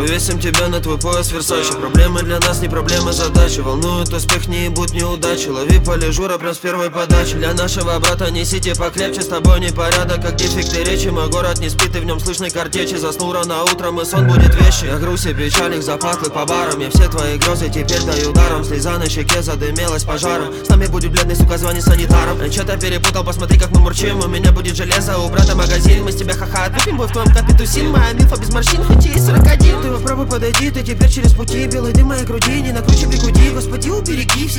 повесим тебя на твой пояс Версачи. Проблемы для нас не проблемы, задачи. Волнует успех, не ебут неудачи. Лови полежура прям с первой подачи. Для нашего брата несите покрепче, с тобой непорядок, как дефекты речи. Мой город не спит и в нем слышны картечи. Заснул рано утром и сон будет вещи. Я грусть и печаль, их запахлы по барам. Я все твои грозы теперь даю даром. Слеза на щеке задымелась пожаром. С нами будет бледный, сука, звони санитаром. Чё-то перепутал, посмотри, как мы мурчим. У меня будет железо, у брата магазин. Мы с тебя ха-ха отпим, бой в твоем капе тусим. Моя милфа без морщин, хоть и 41. Ты попробуй подойди, ты теперь через пути. Белый дым моей груди, не накручи, прикуди. Господи, убереги все